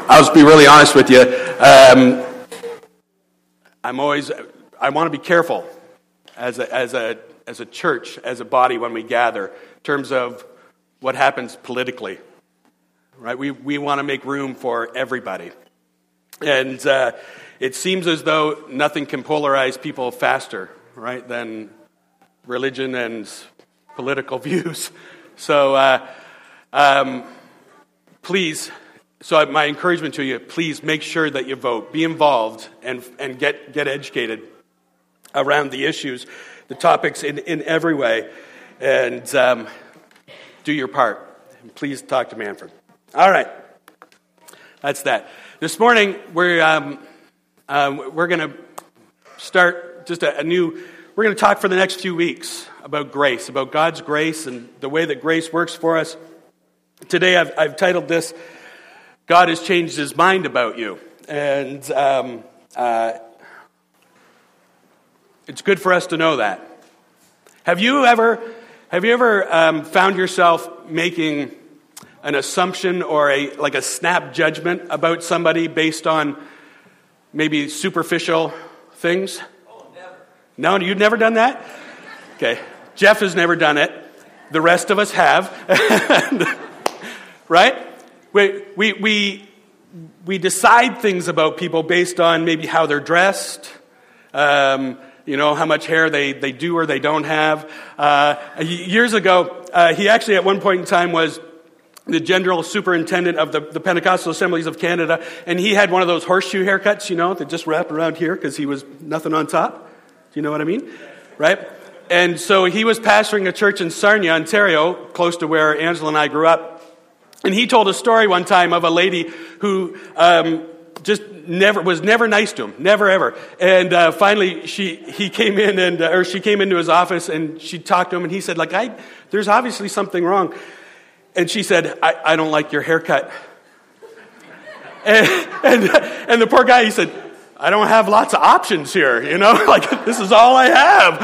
I'll just be really honest with you. I want to be careful as a church, as a body when we gather, in terms of what happens politically. Right? We want to make room for everybody. And it seems as though nothing can polarize people faster, right, than religion and political views. So please, my encouragement to you, please make sure that you vote. Be involved and get educated around the issues, the topics in every way, and do your part. And please talk to Manfred. All right, that's that. This morning we're going to start just a new. We're going to talk for the next few weeks about grace, about God's grace and the way that grace works for us. Today I've titled this, God has changed his mind about you. And it's good for us to know that. Have you ever found yourself making an assumption or a snap judgment about somebody based on maybe superficial things? No, you've never done that? Okay. Jeff has never done it. The rest of us have. Right? We decide things about people based on maybe how they're dressed, how much hair they do or they don't have. Years ago, he actually at one point in time was the general superintendent of the Pentecostal Assemblies of Canada, and he had one of those horseshoe haircuts, that just wrap around here because he was nothing on top. Do you know what I mean? Right? And so he was pastoring a church in Sarnia, Ontario, close to where Angela and I grew up. And he told a story one time of a lady who was never nice to him, never ever. And finally, she came into his office and she talked to him, and he said, there's obviously something wrong. And she said, I don't like your haircut. And the poor guy, he said, I don't have lots of options here, this is all I have.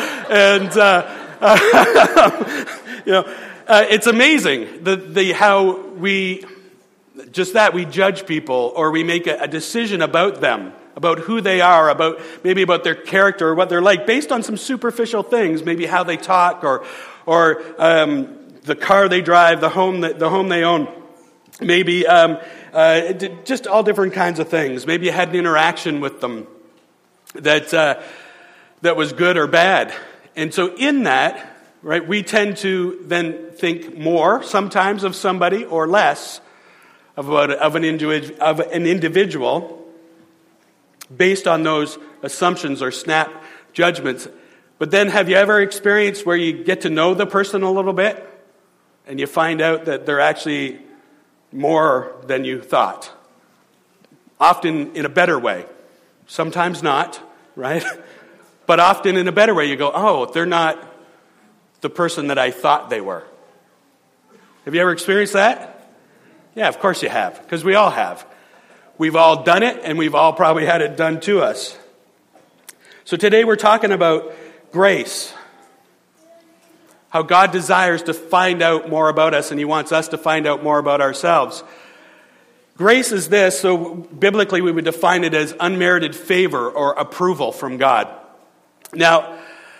And, it's amazing how we judge people, or we make a decision about them, about who they are, about their character or what they're like, based on some superficial things, maybe how they talk or the car they drive, the home they own. Maybe just all different kinds of things. Maybe you had an interaction with them that was good or bad. And so in that, right, we tend to then think more sometimes of somebody or less of an individual based on those assumptions or snap judgments. But then have you ever experienced where you get to know the person a little bit and you find out that they're actually more than you thought? Often in a better way. Sometimes not, right? But often in a better way. You go, oh, they're not the person that I thought they were. Have you ever experienced that? Yeah, of course you have, because we all have. We've all done it, and we've all probably had it done to us. So today we're talking about grace. How God desires to find out more about us, and he wants us to find out more about ourselves. Grace is this, so biblically we would define it as unmerited favor or approval from God. Now,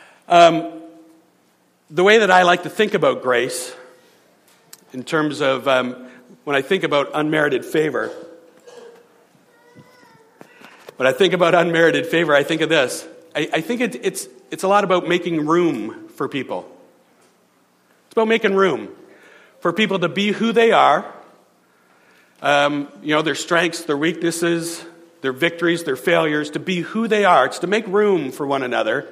the way that I like to think about grace, in terms of when I think about unmerited favor, I think of this. I think it's a lot about making room for people. It's about making room for people to be who they are, their strengths, their weaknesses, their victories, their failures, to be who they are. It's to make room for one another.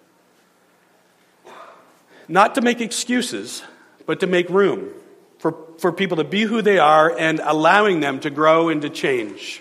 Not to make excuses, but to make room for people to be who they are and allowing them to grow and to change.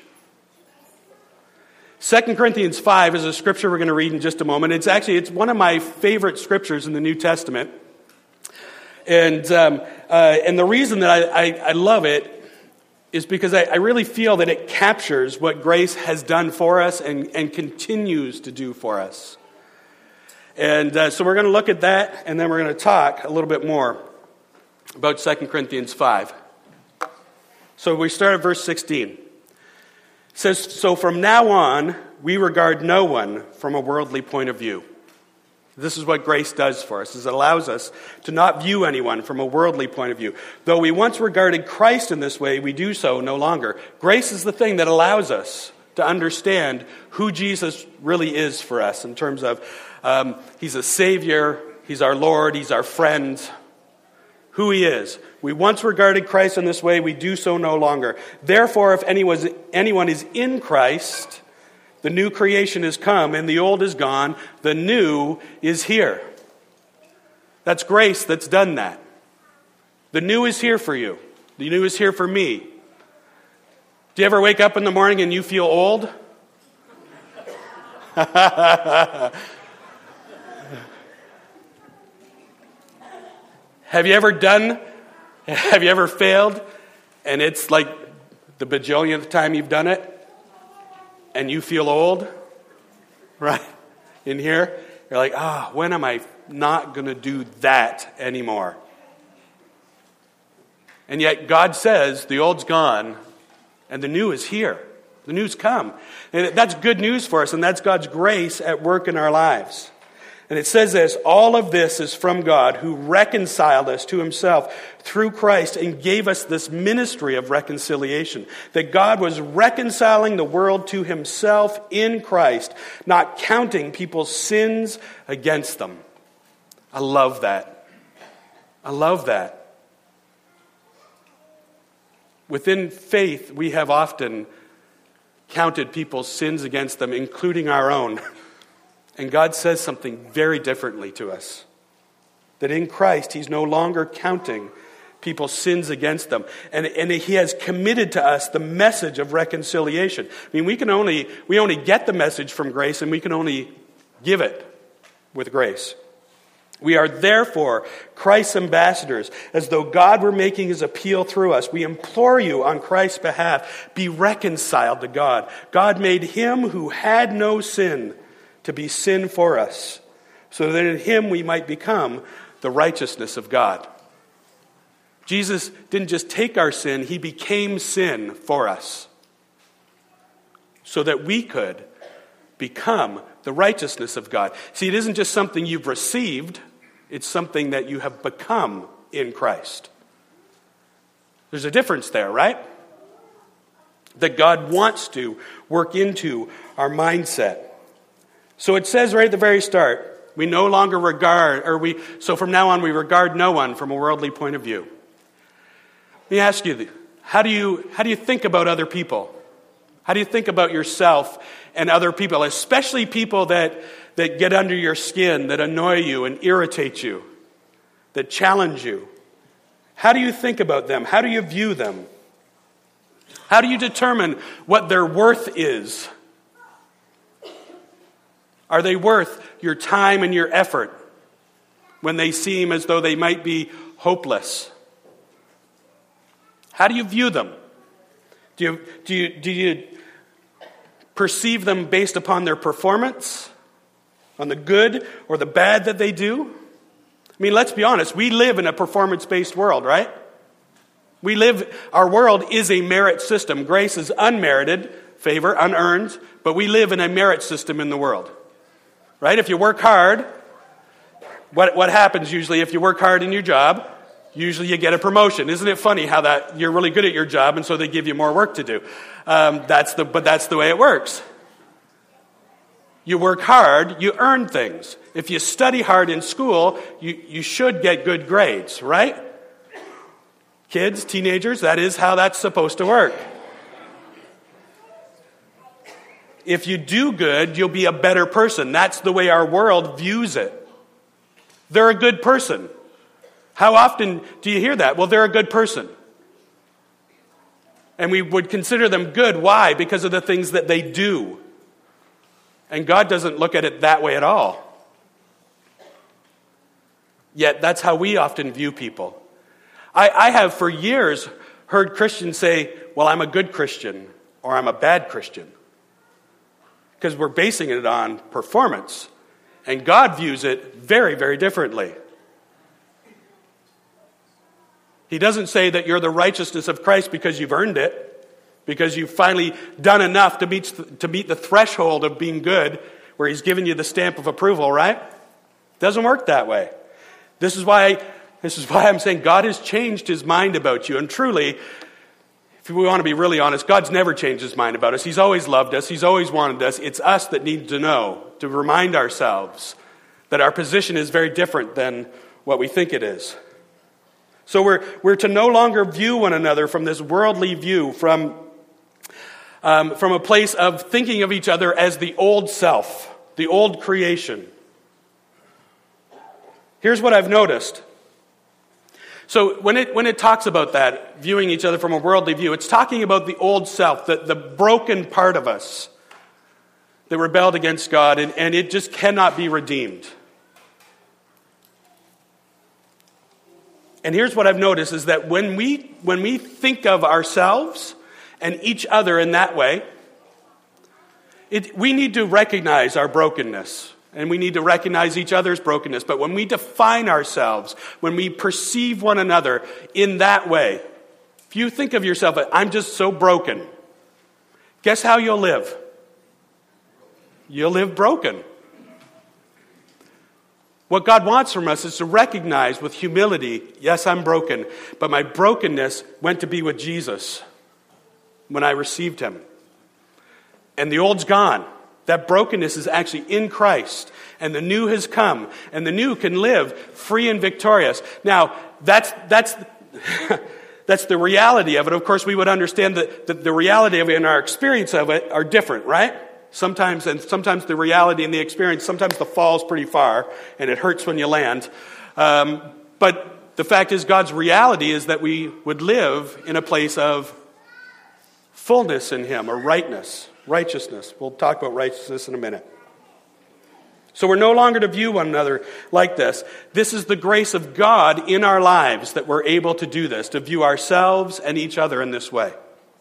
2 Corinthians 5 is a scripture we're going to read in just a moment. It's one of my favorite scriptures in the New Testament. And the reason that I love it is because I really feel that it captures what grace has done for us and continues to do for us. And so we're going to look at that, and then we're going to talk a little bit more about 2 Corinthians 5. So we start at verse 16. It says, so from now on, we regard no one from a worldly point of view. This is what grace does for us, is it allows us to not view anyone from a worldly point of view. Though we once regarded Christ in this way, we do so no longer. Grace is the thing that allows us to understand who Jesus really is for us in terms of he's a Savior, he's our Lord, he's our friend, who he is. We once regarded Christ in this way, we do so no longer. Therefore, if anyone is in Christ, the new creation is come, and the old is gone, the new is here. That's grace that's done that. The new is here for you. The new is here for me. Do you ever wake up in the morning and you feel old? Have you ever failed, and it's like the bajillionth time you've done it, and you feel old, right? In here, you're like, when am I not going to do that anymore? And yet God says the old's gone, and the new is here. The new's come. And that's good news for us, and that's God's grace at work in our lives. And it says this, all of this is from God, who reconciled us to himself through Christ and gave us this ministry of reconciliation. That God was reconciling the world to himself in Christ, not counting people's sins against them. I love that. I love that. Within faith, we have often counted people's sins against them, including our own. And God says something very differently to us. That in Christ, he's no longer counting people's sins against them. And he has committed to us the message of reconciliation. I mean, we only get the message from grace, and we can only give it with grace. We are therefore Christ's ambassadors, as though God were making his appeal through us. We implore you on Christ's behalf, be reconciled to God. God made him who had no sin to be sin for us, so that in him we might become the righteousness of God. Jesus didn't just take our sin, he became sin for us, so that we could become the righteousness of God. See, it isn't just something you've received, it's something that you have become in Christ. There's a difference there, right? That God wants to work into our mindset. So it says right at the very start, we no longer so from now on we regard no one from a worldly point of view. Let me ask you, how do you think about other people? How do you think about yourself and other people, especially people that get under your skin, that annoy you and irritate you, that challenge you? How do you think about them? How do you view them? How do you determine what their worth is? Are they worth your time and your effort when they seem as though they might be hopeless? How do you view them? Do you perceive them based upon their performance, on the good or the bad that they do? I mean, let's be honest. We live in a performance-based world, right? Our world is a merit system. Grace is unmerited favor, unearned, but we live in a merit system in the world. Right? If you work hard, what happens usually if you work hard in your job? Usually you get a promotion. Isn't it funny how that you're really good at your job and so they give you more work to do? But that's the way it works. You work hard, you earn things. If you study hard in school, you should get good grades, right? Kids, teenagers, that is how that's supposed to work. If you do good, you'll be a better person. That's the way our world views it. They're a good person. How often do you hear that? Well, they're a good person. And we would consider them good. Why? Because of the things that they do. And God doesn't look at it that way at all. Yet that's how we often view people. I have for years heard Christians say, well, I'm a good Christian or I'm a bad Christian. Because we're basing it on performance. And God views it very, very differently. He doesn't say that you're the righteousness of Christ because you've earned it. because you've finally done enough to meet the threshold of being good, where he's given you the stamp of approval, right? Doesn't work that way. This is why I'm saying God has changed his mind about you. And truly, if we want to be really honest, God's never changed his mind about us. He's always loved us. He's always wanted us. It's us that need to know, to remind ourselves that our position is very different than what we think it is. So we're to no longer view one another from this worldly view, from a place of thinking of each other as the old self, the old creation. Here's what I've noticed. So when it talks about that, viewing each other from a worldly view, it's talking about the old self, the broken part of us that rebelled against God, and it just cannot be redeemed. And here's what I've noticed is that when we think of ourselves and each other in that way, we need to recognize our brokenness. And we need to recognize each other's brokenness. But when we define ourselves, when we perceive one another in that way, if you think of yourself, I'm just so broken, guess how you'll live? You'll live broken. What God wants from us is to recognize with humility, yes, I'm broken, but my brokenness went to be with Jesus when I received him. And the old's gone. That brokenness is actually in Christ, and the new has come, and the new can live free and victorious. Now, that's the reality of it. Of course, we would understand that the reality of it and our experience of it are different, right? Sometimes the reality and the experience, sometimes the fall's pretty far, and it hurts when you land. But the fact is, God's reality is that we would live in a place of fullness in him, or righteousness. We'll talk about righteousness in a minute. So we're no longer to view one another like this. This is the grace of God in our lives that we're able to do this, to view ourselves and each other in this way.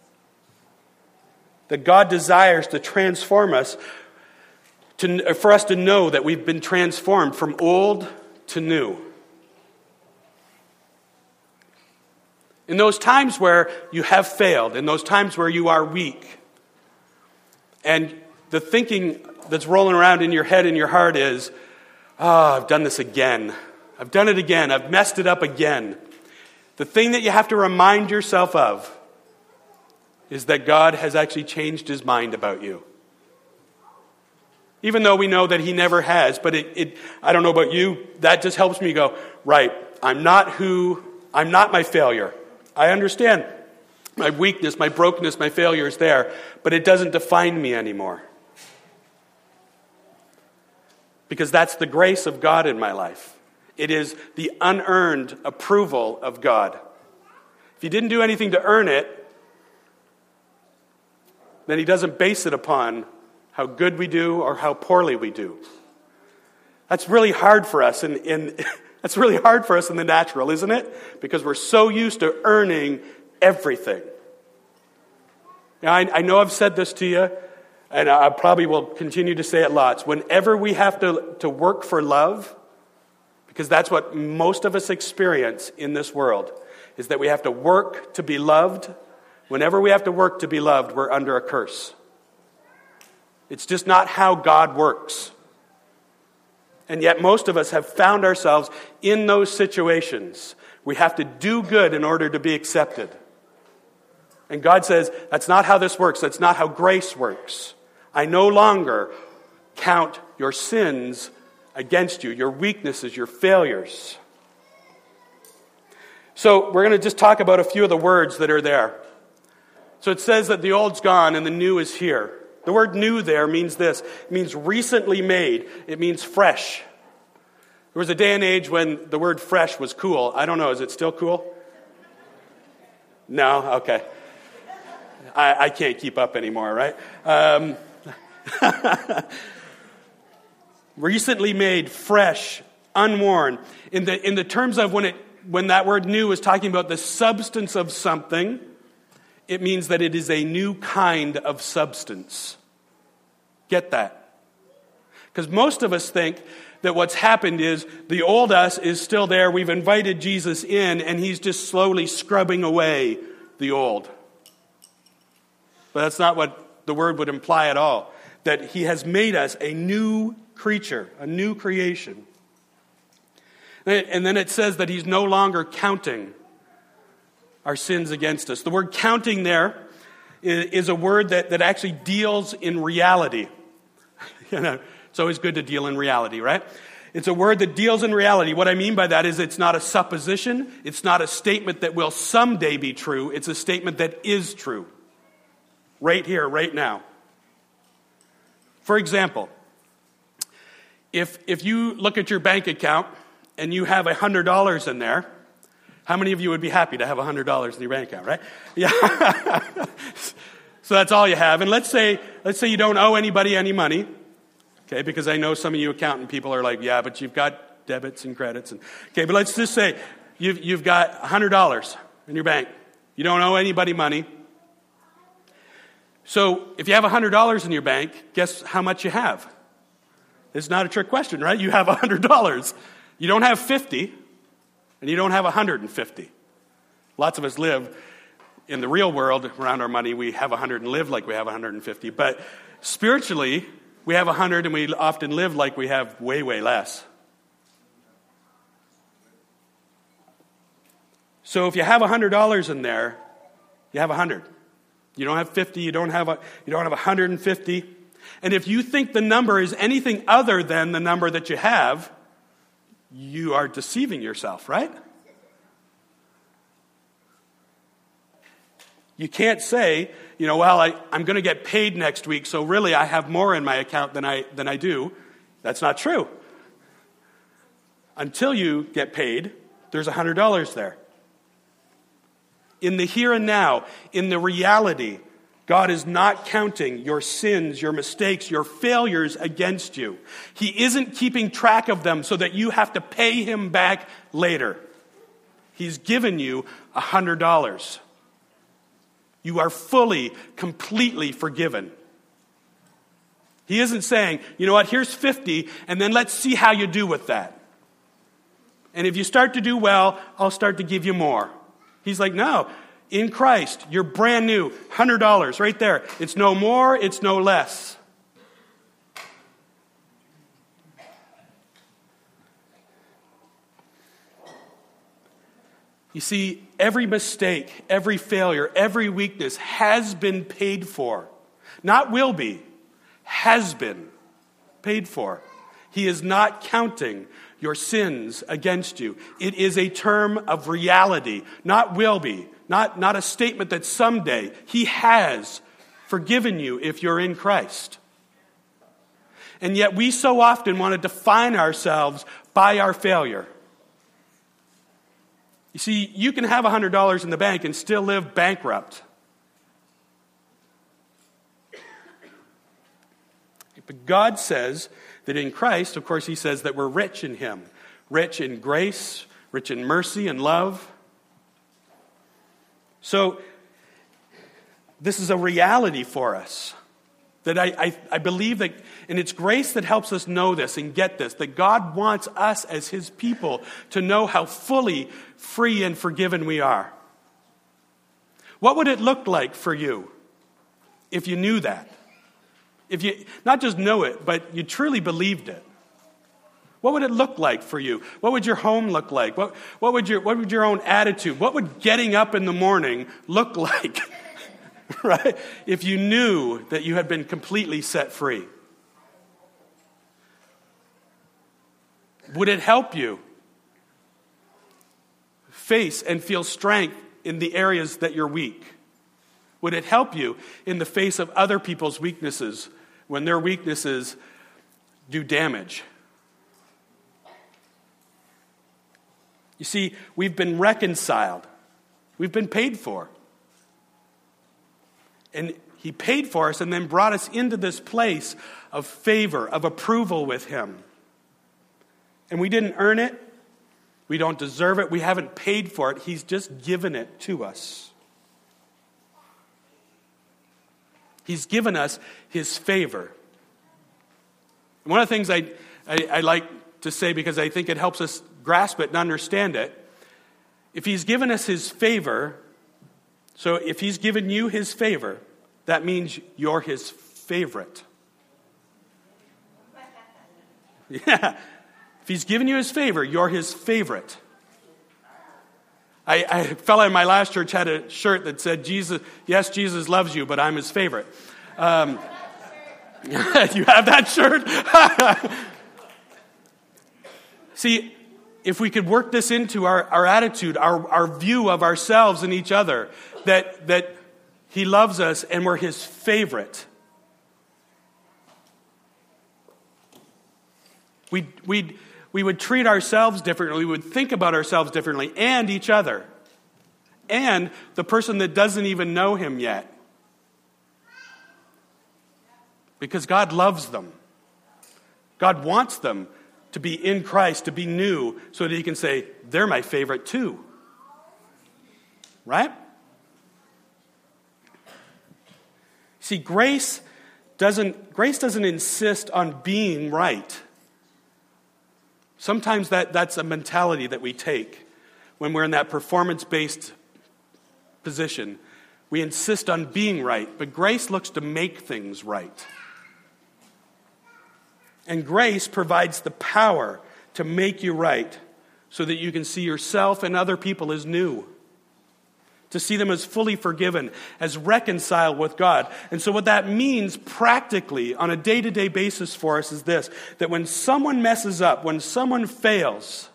That God desires to transform us, for us to know that we've been transformed from old to new. In those times where you have failed, in those times where you are weak, and the thinking that's rolling around in your head and your heart is, I've done this again. I've done it again. I've messed it up again. The thing that you have to remind yourself of is that God has actually changed his mind about you. Even though we know that he never has, but I don't know about you, that just helps me go, right, I'm not my failure. I understand my weakness, my brokenness, my failure is there, but it doesn't define me anymore. Because that's the grace of God in my life. It is the unearned approval of God. If he didn't do anything to earn it, then he doesn't base it upon how good we do or how poorly we do. That's really hard for us that's really hard for us in the natural, isn't it? Because we're so used to earning everything. Now, I know I've said this to you, and I probably will continue to say it lots. Whenever we have to work for love, because that's what most of us experience in this world, is that we have to work to be loved. Whenever we have to work to be loved, we're under a curse. It's just not how God works. And yet most of us have found ourselves in those situations. We have to do good in order to be accepted. And God says, that's not how this works. That's not how grace works. I no longer count your sins against you, your weaknesses, your failures. So we're going to just talk about a few of the words that are there. So it says that the old's gone and the new is here. The word new there means this. It means recently made. It means fresh. There was a day and age when the word fresh was cool. I don't know, is it still cool? No? Okay. I can't keep up anymore, right? Recently made, fresh, unworn. In the terms of when that word new is talking about the substance of something, it means that it is a new kind of substance. Get that? Because most of us think that what's happened is the old us is still there. We've invited Jesus in, and he's just slowly scrubbing away the old. But that's not what the word would imply at all. That he has made us a new creature, a new creation. And then it says that he's no longer counting our sins against us. The word counting there is a word that actually deals in reality. It's always good to deal in reality, right? It's a word that deals in reality. What I mean by that is it's not a supposition. It's not a statement that will someday be true. It's a statement that is true. Right here, right now. For example, if you look at your bank account and you have $100 in there, how many of you would be happy to have $100 in your bank account, right? Yeah. So that's all you have. And let's say you don't owe anybody any money, okay? Because I know some of you accountant people are like, yeah, but you've got debits and credits. Okay, but let's just say you've got $100 in your bank. You don't owe anybody money. So if you have $100 in your bank, guess how much you have? It's not a trick question, right? You have $100. You don't have 50, and you don't have 150. Lots of us live in the real world around our money. We have 100 and live like we have 150. But spiritually, we have 100, and we often live like we have way, way less. So if you have $100 in there, you have 100. You don't have 50, you don't have 150. And if you think the number is anything other than the number that you have, you are deceiving yourself, right? You can't say, I'm going to get paid next week, so really I have more in my account than I do. That's not true. Until you get paid, there's $100 there. In the here and now, in the reality, God is not counting your sins, your mistakes, your failures against you. He isn't keeping track of them so that you have to pay him back later. He's given you $100. You are fully, completely forgiven. He isn't saying, you know what, here's 50, and then let's see how you do with that. And if you start to do well, I'll start to give you more. He's like, no, in Christ, you're brand new, $100 right there. It's no more, it's no less. You see, every mistake, every failure, every weakness has been paid for. Not will be, has been paid for. He is not counting your sins against you. It is a term of reality, not will be, not a statement that someday. He has forgiven you if you're in Christ. And yet we so often want to define ourselves by our failure. You see, you can have $100 in the bank and still live bankrupt. But God says that in Christ, of course, he says that we're rich in him. Rich in grace, rich in mercy and love. So, this is a reality for us. That I believe that, and it's grace that helps us know this and get this, that God wants us as his people to know how fully free and forgiven we are. What would it look like for you if you knew that? If you not just know it, but you truly believed it. What would it look like for you? What would your home look like? What would your own attitude? What would getting up in the morning look like? Right? If you knew that you had been completely set free. Would it help you face and feel strength in the areas that you're weak? Would it help you in the face of other people's weaknesses when their weaknesses do damage? You see, we've been reconciled. We've been paid for. And he paid for us and then brought us into this place of favor, of approval with him. And we didn't earn it. We don't deserve it. We haven't paid for it. He's just given it to us. He's given us his favor. And one of the things I like to say, because I think it helps us grasp it and understand it, if he's given us his favor, so if he's given you his favor, that means you're his favorite. Yeah. If he's given you his favor, you're his favorite. A fella in my last church had a shirt that said, Jesus loves you, but I'm his favorite. You have that shirt? See, if we could work this into our attitude, our view of ourselves and each other, that he loves us and we're his favorite. We would treat ourselves differently. We would think about ourselves differently and each other. And the person that doesn't even know him yet. Because God loves them. God wants them to be in Christ, to be new, so that he can say, they're my favorite too. Right? See, grace doesn't insist on being right. Sometimes that's a mentality that we take when we're in that performance-based position. We insist on being right, but grace looks to make things right. And grace provides the power to make you right so that you can see yourself and other people as new, to see them as fully forgiven, as reconciled with God. And so what that means practically on a day-to-day basis for us is this, that when someone messes up, when someone fails,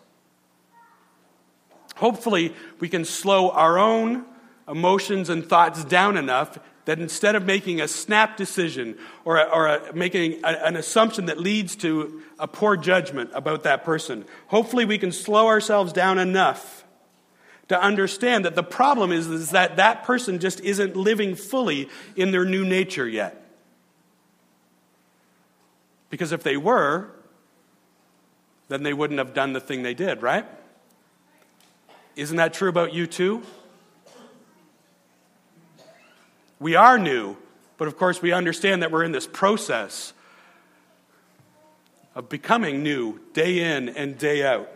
hopefully we can slow our own emotions and thoughts down enough that instead of making a snap decision or making an assumption that leads to a poor judgment about that person, hopefully we can slow ourselves down enough to understand that the problem is that person just isn't living fully in their new nature yet. Because if they were, then they wouldn't have done the thing they did, right? Isn't that true about you too? We are new, but of course we understand that we're in this process of becoming new day in and day out.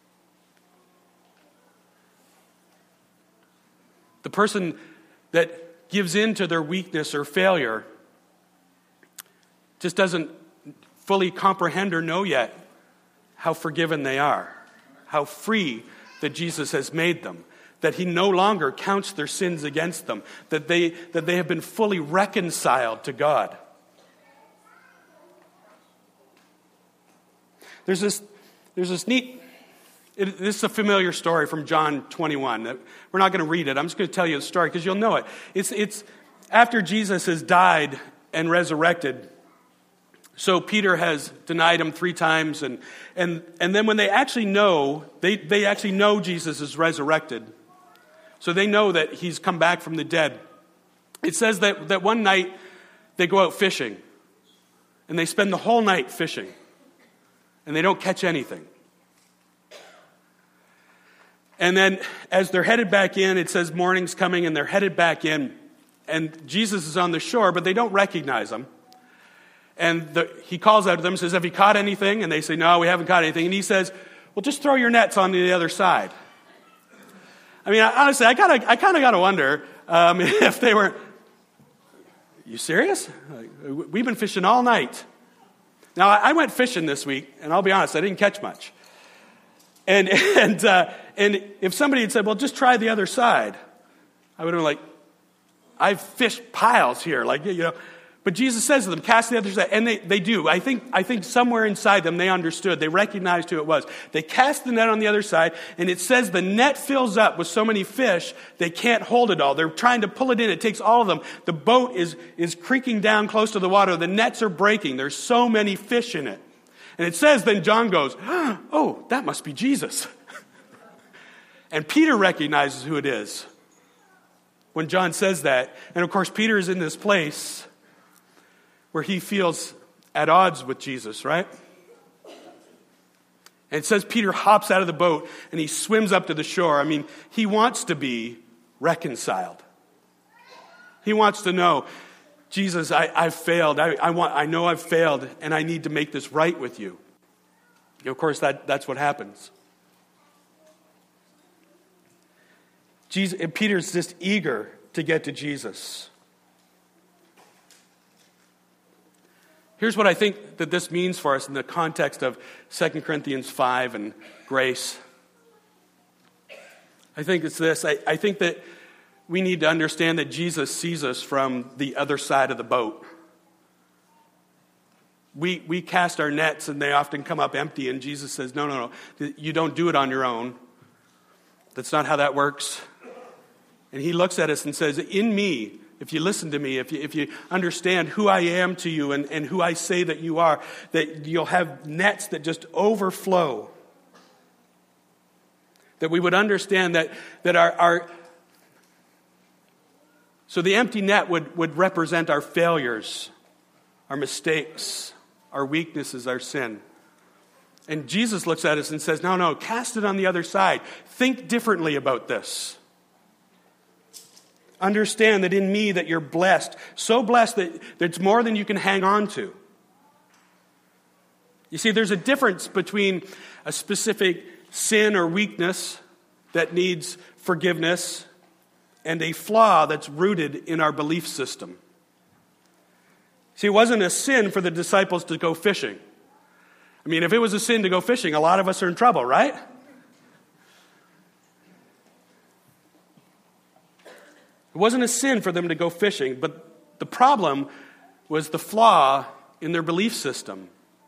The person that gives in to their weakness or failure just doesn't fully comprehend or know yet how forgiven they are, how free that Jesus has made them, that he no longer counts their sins against them, that they have been fully reconciled to God. There's this neat... This is a familiar story from John 21. We're not going to read it. I'm just going to tell you the story because you'll know it. It's after Jesus has died and resurrected. So Peter has denied him 3 times. And then when they actually know, they actually know Jesus is resurrected. So they know that he's come back from the dead. It says that one night they go out fishing. And they spend the whole night fishing. And they don't catch anything. And then as they're headed back in, it says morning's coming and they're headed back in. And Jesus is on the shore, but they don't recognize him. And he calls out to them and says, have you caught anything? And they say, no, we haven't caught anything. And he says, well, just throw your nets on the other side. I mean, honestly, I kind of got to wonder if they were, you serious? We've been fishing all night. Now, I went fishing this week, and I'll be honest, I didn't catch much. And if somebody had said, well, just try the other side, I would have been like, I've fished piles here, like, you know. But Jesus says to them, cast the other side. And they do. I think somewhere inside them they understood. They recognized who it was. They cast the net on the other side, and it says the net fills up with so many fish, they can't hold it all. They're trying to pull it in. It takes all of them. The boat is creaking down close to the water. The nets are breaking. There's so many fish in it. And it says, then John goes, oh, that must be Jesus. And Peter recognizes who it is when John says that. And of course, Peter is in this place where he feels at odds with Jesus, right? And it says Peter hops out of the boat and he swims up to the shore. I mean, he wants to be reconciled. He wants to know, Jesus, I've failed. I know I've failed, and I need to make this right with you. Of course, that's what happens. Peter's just eager to get to Jesus. Here's what I think that this means for us in the context of 2 Corinthians 5 and grace. I think it's this. I think that we need to understand that Jesus sees us from the other side of the boat. We cast our nets and they often come up empty, and Jesus says, no, you don't do it on your own. That's not how that works. And he looks at us and says, in me, if you listen to me, if you understand who I am to you and who I say that you are, that you'll have nets that just overflow. That we would understand that our so the empty net would represent our failures, our mistakes, our weaknesses, our sin. And Jesus looks at us and says, no, cast it on the other side. Think differently about this. Understand that in me that you're blessed, so blessed that it's more than you can hang on to. You see, there's a difference between a specific sin or weakness that needs forgiveness and a flaw that's rooted in our belief system. See, it wasn't a sin for the disciples to go fishing. I mean, if it was a sin to go fishing, a lot of us are in trouble, right? It wasn't a sin for them to go fishing, but the problem was the flaw in their belief system.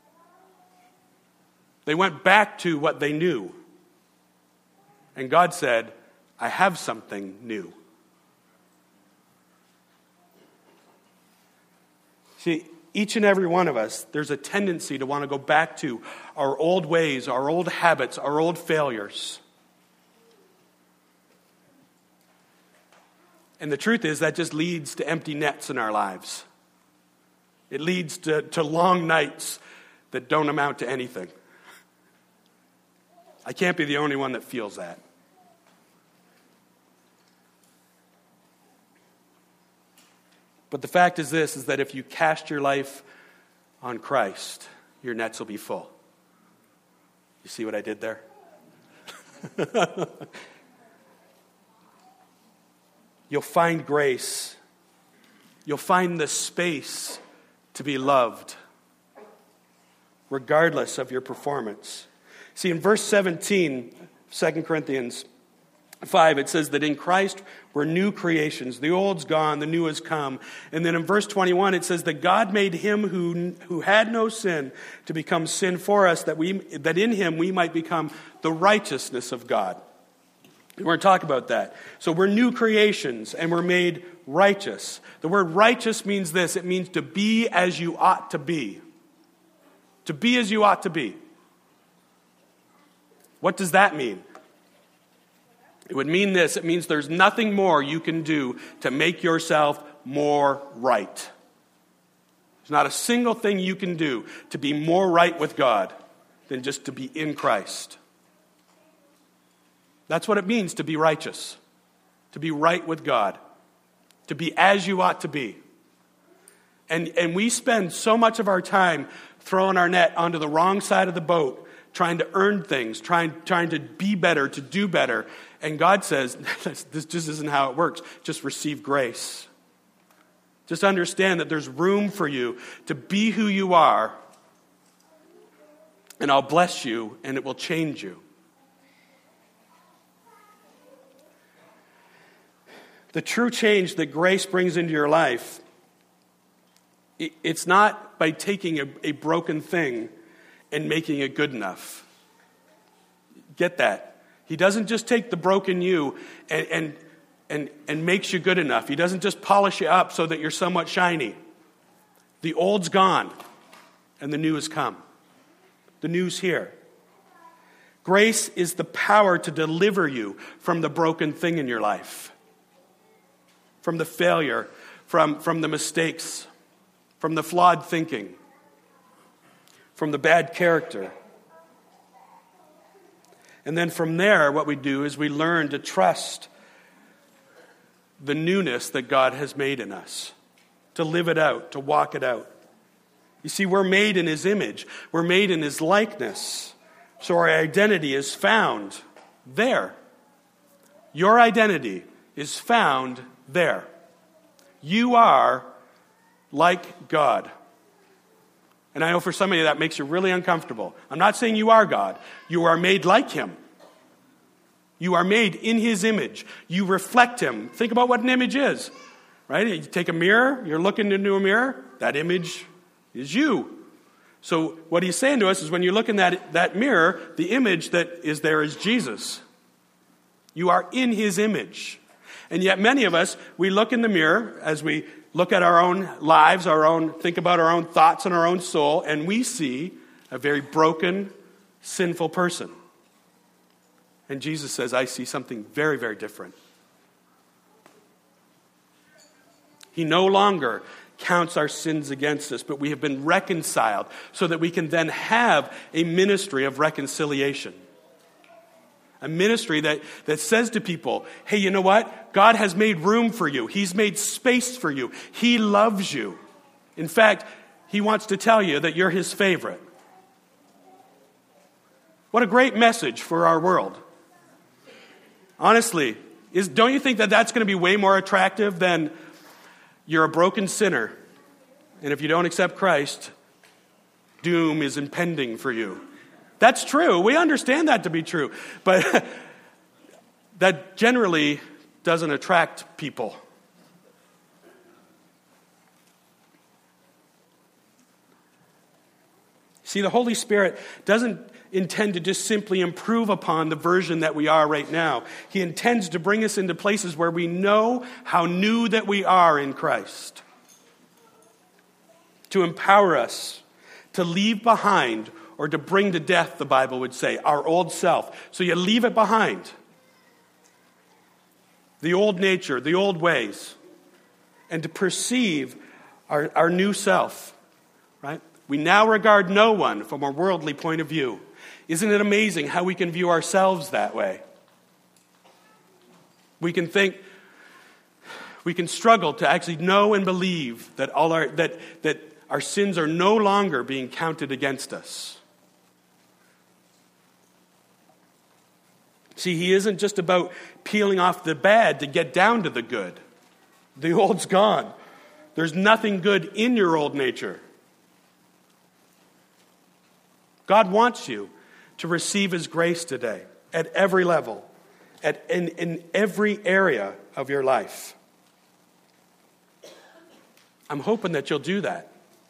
They went back to what they knew. And God said, I have something new. See, each and every one of us, there's a tendency to want to go back to our old ways, our old habits, our old failures. And the truth is that just leads to empty nets in our lives. It leads to long nights that don't amount to anything. I can't be the only one that feels that. But the fact is this, is that if you cast your life on Christ, your nets will be full. You see what I did there? You'll find grace. You'll find the space to be loved, regardless of your performance. See, in verse 17, 2 Corinthians 5, it says that in Christ we're new creations. The old's gone, the new has come. And then in verse 21, it says that God made him who had no sin to become sin for us, that in him we might become the righteousness of God. We're going to talk about that. So we're new creations and we're made righteous. The word righteous means this. It means to be as you ought to be. To be as you ought to be. What does that mean? It would mean this. It means there's nothing more you can do to make yourself more right. There's not a single thing you can do to be more right with God than just to be in Christ. That's what it means to be righteous, to be right with God, to be as you ought to be. And we spend so much of our time throwing our net onto the wrong side of the boat, trying to earn things, trying to be better, to do better. And God says, this just isn't how it works. Just receive grace. Just understand that there's room for you to be who you are, and I'll bless you, and it will change you. The true change that grace brings into your life, it's not by taking a broken thing and making it good enough. Get that. He doesn't just take the broken you and makes you good enough. He doesn't just polish you up so that you're somewhat shiny. The old's gone and the new has come. The new's here. Grace is the power to deliver you from the broken thing in your life. From the failure, from the mistakes, from the flawed thinking, from the bad character. And then from there, what we do is we learn to trust the newness that God has made in us, to live it out, to walk it out. You see, we're made in His image. We're made in His likeness. So our identity is found there. Your identity is found there. You are like God. And I know for some of you that makes you really uncomfortable. I'm not saying you are God. You are made like him. You are made in his image. You reflect him. Think about what an image is, right? You take a mirror, you're looking into a mirror, that image is you. So what he's saying to us is when you look in that mirror, the image that is there is Jesus. You are in his image. And yet many of us, we look in the mirror as we look at our own lives, think about our own thoughts and our own soul, and we see a very broken, sinful person. And Jesus says, I see something very, very different. He no longer counts our sins against us, but we have been reconciled so that we can then have a ministry of reconciliation. A ministry that says to people, hey, you know what? God has made room for you. He's made space for you. He loves you. In fact, he wants to tell you that you're his favorite. What a great message for our world. Honestly, don't you think that that's going to be way more attractive than you're a broken sinner, and if you don't accept Christ, doom is impending for you? That's true. We understand that to be true. But that generally doesn't attract people. See, the Holy Spirit doesn't intend to just simply improve upon the version that we are right now. He intends to bring us into places where we know how new that we are in Christ. To empower us to leave behind, or to bring to death, the Bible would say, our old self. So you leave it behind. The old nature, the old ways. And to perceive our new self. Right? We now regard no one from a worldly point of view. Isn't it amazing how we can view ourselves that way? We can struggle to actually know and believe that our sins are no longer being counted against us. See, he isn't just about peeling off the bad to get down to the good. The old's gone. There's nothing good in your old nature. God wants you to receive his grace today at every level, in every area of your life. I'm hoping that you'll do that.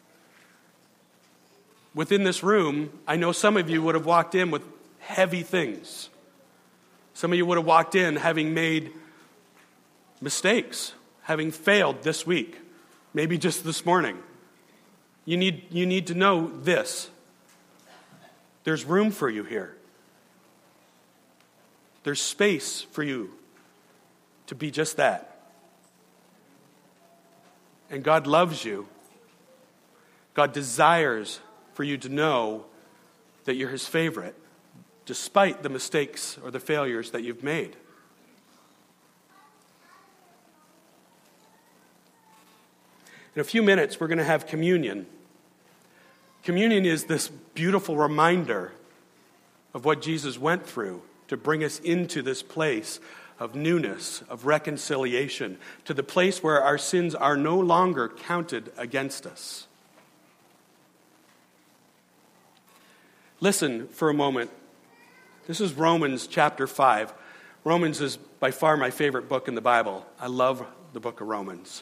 Within this room, I know some of you would have walked in with heavy things. Some of you would have walked in having made mistakes, having failed this week, maybe just this morning. You need to know this. There's room for you here. There's space for you to be just that. And God loves you. God desires for you to know that you're his favorite, despite the mistakes or the failures that you've made. In a few minutes, we're going to have communion. Communion is this beautiful reminder of what Jesus went through to bring us into this place of newness, of reconciliation, to the place where our sins are no longer counted against us. Listen for a moment. This is Romans chapter 5. Romans is by far my favorite book in the Bible. I love the book of Romans.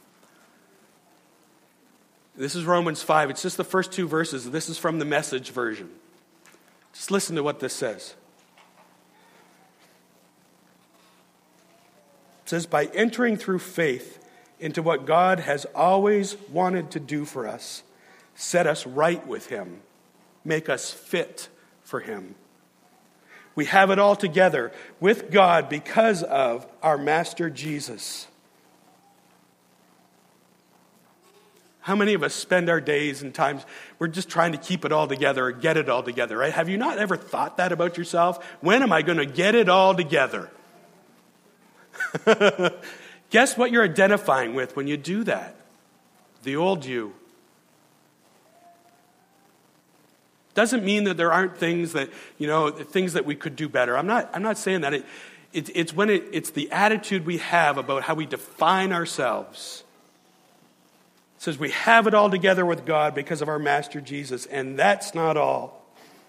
This is Romans 5. It's just the first two verses. This is from the Message version. Just listen to what this says. It says, by entering through faith into what God has always wanted to do for us, set us right with him, make us fit for him. We have it all together with God because of our Master Jesus. How many of us spend our days and times, we're just trying to keep it all together or get it all together, right? Have you not ever thought that about yourself? When am I going to get it all together? Guess what you're identifying with when you do that? The old you. Doesn't mean that there aren't things that, things that we could do better. I'm not saying that. It's the attitude we have about how we define ourselves. It says we have it all together with God because of our Master Jesus. And that's not all.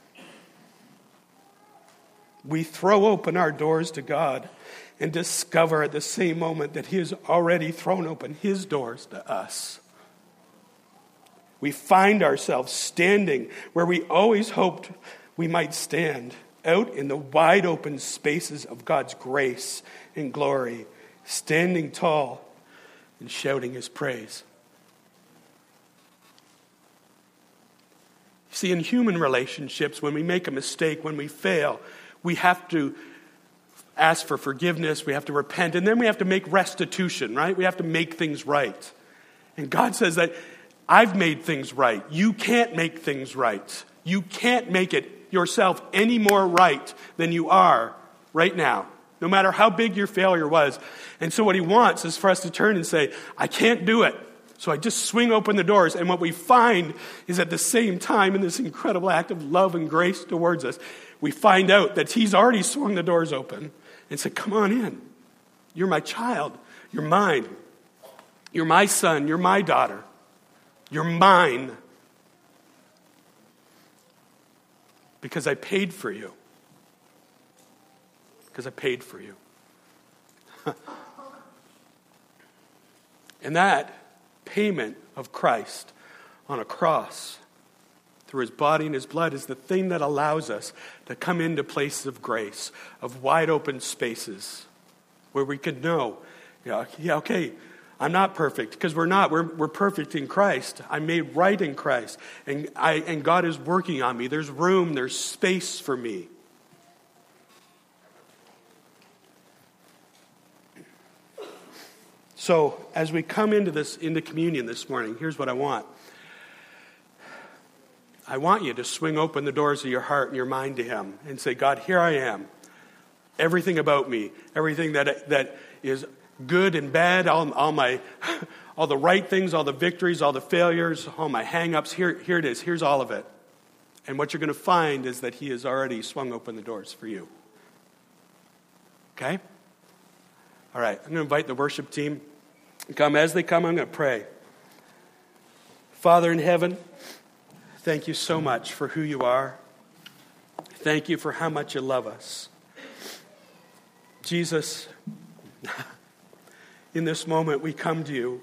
We throw open our doors to God and discover at the same moment that he has already thrown open his doors to us. We find ourselves standing where we always hoped we might stand, out in the wide open spaces of God's grace and glory, standing tall and shouting his praise. See, in human relationships, when we make a mistake, when we fail, we have to ask for forgiveness, we have to repent, and then we have to make restitution, right? We have to make things right. And God says that I've made things right. You can't make things right. You can't make it yourself any more right than you are right now, no matter how big your failure was. And so what he wants is for us to turn and say, I can't do it. So I just swing open the doors. And what we find is at the same time, in this incredible act of love and grace towards us, we find out that he's already swung the doors open and said, come on in. You're my child. You're mine. You're my son. You're my daughter. You're mine. Because I paid for you. Because I paid for you. And that payment of Christ on a cross through his body and his blood is the thing that allows us to come into places of grace, of wide open spaces where we can know, okay, I'm not perfect, because we're not. We're perfect in Christ. I'm made right in Christ. And God is working on me. There's room, there's space for me. So, as we come into communion this morning, here's what I want. I want you to swing open the doors of your heart and your mind to him and say, God, here I am. Everything about me, everything that is good and bad, all the right things, all the victories, all the failures, all my hang-ups, here it is. Here's all of it. And what you're going to find is that he has already swung open the doors for you. Okay? All right, I'm going to invite the worship team to come. As they come, I'm going to pray. Father in heaven, thank you so much for who you are. Thank you for how much you love us. Jesus, in this moment we come to you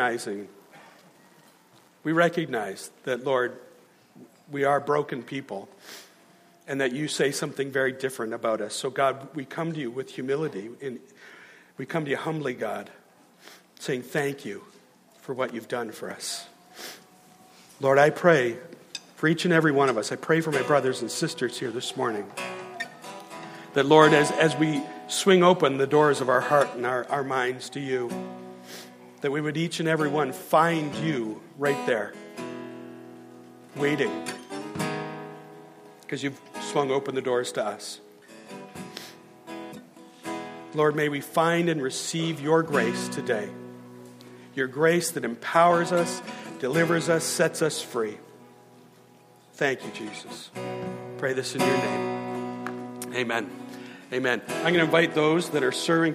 we recognize that, Lord, we are broken people and that you say something very different about us. So God, we come to you with humility and we come to you humbly, God, saying thank you for what you've done for us. Lord, I pray for each and every one of us. I pray for my brothers and sisters here this morning. That, Lord, as we swing open the doors of our heart and our minds to you, that we would each and every one find you right there, waiting, because you've swung open the doors to us. Lord, may we find and receive your grace today. Your grace that empowers us, delivers us, sets us free. Thank you, Jesus. Pray this in your name. Amen. Amen. I'm going to invite those that are serving